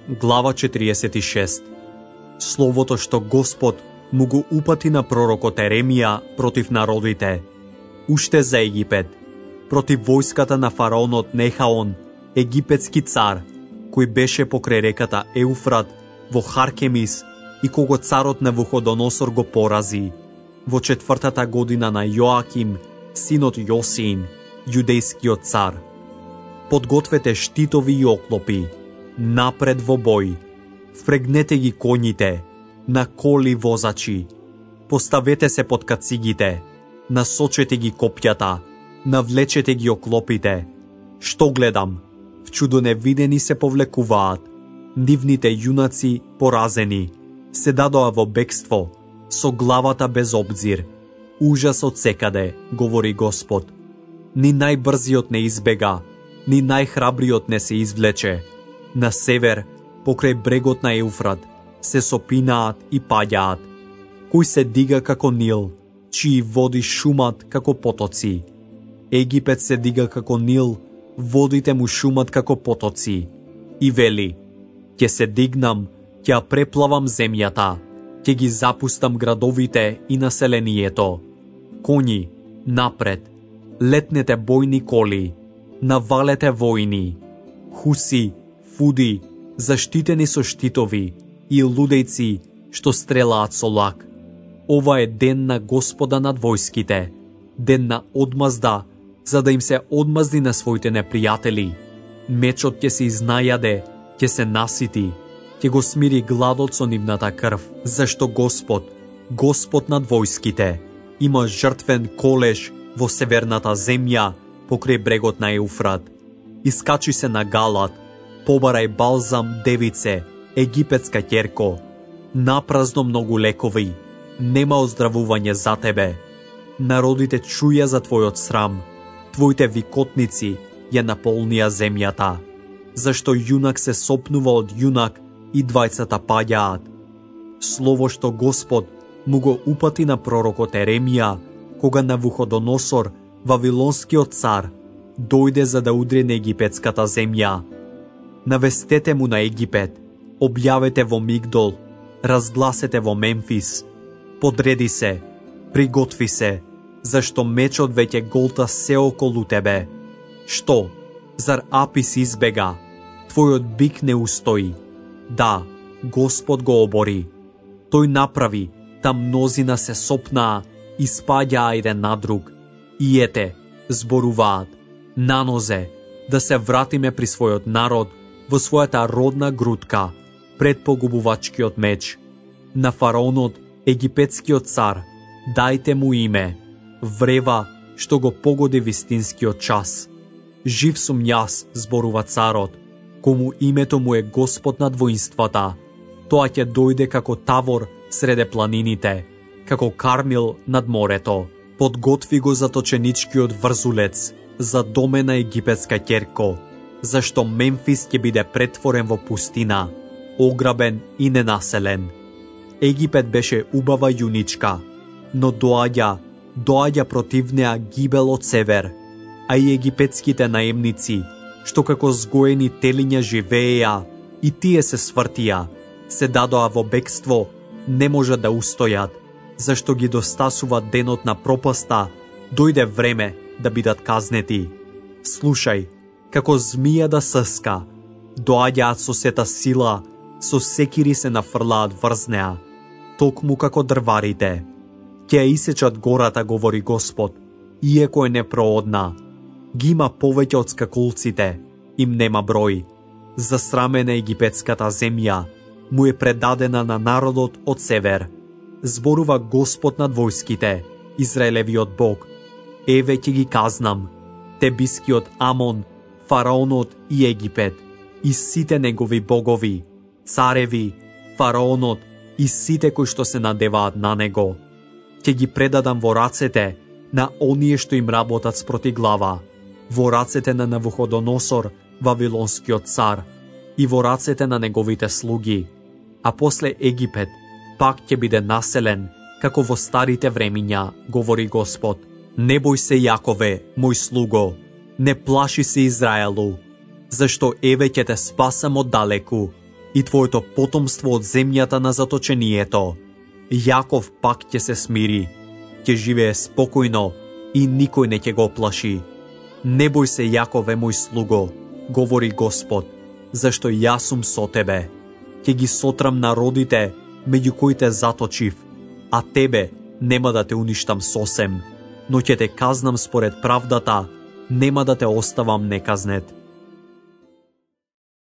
глава 46. Словото што Господ му го упати на пророкот Еремија против народите. Уште за Египет, против војската на фараонот Нехаон, египетски цар, кој беше покрај реката Еуфрат во Харкемис и кого царот Навуходоносор го порази во 4-та година на Јоаким, синот Јосиин, јудејскиот цар. Подгответе штитови и оклопи, напред во бој, впрегнете ги коњите, на коли возачи, поставете се под кацигите, насочете ги копјата, навлечете ги оклопите. Што гледам? Вчудо невидени се повлекуваат, нивните јунаци поразени, се дадоа во бегство, со главата без обзир. Ужас од секаде, говори Господ. Ни најбрзиот не избега, ни најхрабриот не се извлече. На север, покрај брегот на Еуфрат, се сопинаат и паѓаат. Кој се дига како Нил, чии води шумат како потоци. Египет се дига како Нил, водите му шумат како потоци. И вели, ќе се дигнам, ќе ја преплавам земјата, ќе ги запустам градовите и населението. Коњи, напред, летнете бојни коли, навалете војни, хуси, фуди, заштитени со штитови, и лудејци што стрелаат со лак. Ова е ден на Господа над војските, ден на одмазда, за да им се одмазди на своите непријатели. Мечот ќе се изнајаде, ќе се насити, ќе го смири гладот со нивната крв, зашто Господ над војските, има жртвен колеш во северната земја покрај брегот на Еуфрат. Искачи се на Галат, побарај балзам, девице, египетска ќерко. Напразно многу лекови, нема оздравување за тебе. Народите чуја за твојот срам, твоите викотници ја наполнија земјата. Зашто јунак се сопнува од јунак и двајцата паѓаат. Слово што Господ му го упати на пророкот Еремија, кога Навуходоносор, вавилонскиот цар, дојде за да удри на египетската земја. Навестете му на Египет, објавете во Мигдол, разгласете во Мемфис. Подреди се, приготви се, зашто мечот веќе голта се околу тебе. Што? Зар Апис избега? Твојот бик не устои. Да, Господ го обори. Тој направи, та мнозина се сопнаа и спаѓаа еден на друг. И ете, зборуваат, нанозе, да се вратиме при својот народ, во својата родна грудка, пред погубувачкиот меч. На фараонот, египетскиот цар, дајте му име, врева што го погоди вистинскиот час. Жив сум јас, зборува царот, кому името му е Господ над воинствата. Тоа ќе дојде како Тавор среде планините, како Кармил над морето. Подготви го заточеничкиот врзулец, за домена египетска ќерко, зашто Мемфис ќе биде претворен во пустина, ограбен и ненаселен. Египет беше убава јуничка, но доаѓа против неа гибел од север, а и египетските наемници, што како згоени телиња живееја, и тие се свртија, се дадоа во бегство, не можат да устојат, зашто ги достасува денот на пропаста, дојде време да бидат казнети. Слушај, како змија да сска, доаѓаат со сета сила, со секири се нафрлаат врз неа, токму како дрварите. Ќе ја исечат гората, говори Господ, иеко е непроодна. Ги има повеќе од скакулците, им нема број. Засрамена египетската земја, му е предадена на народот од север. Зборува Господ над војските, Израелевиот Бог. Еве ќе ги казнам, Тебискиот Амон, фараонот и Египет, и сите негови богови, цареви, фараонот и сите кои што се надеваат на него. Ќе ги предадам во рацете на оние што им работат спроти глава, во рацете на Навуходоносор, вавилонскиот цар, и во рацете на неговите слуги. А после Египет пак ќе биде населен, како во старите времиња, говори Господ. Не бој се, Јакове, мој слуго, не плаши се, Израелу, зашто еве ќе те спасам од далеку и твоето потомство од земјата на заточението. Јаков пак ќе се смири, ќе живее спокојно и никој не ќе го плаши. Не бој се, Јакове, мој слуго, говори Господ, зашто јас сум со тебе. Ќе ги сотрам народите меѓу кои те заточив, а тебе нема да те уништам сосем, но ќе те казнам според правдата, нема да те оставам неказнет.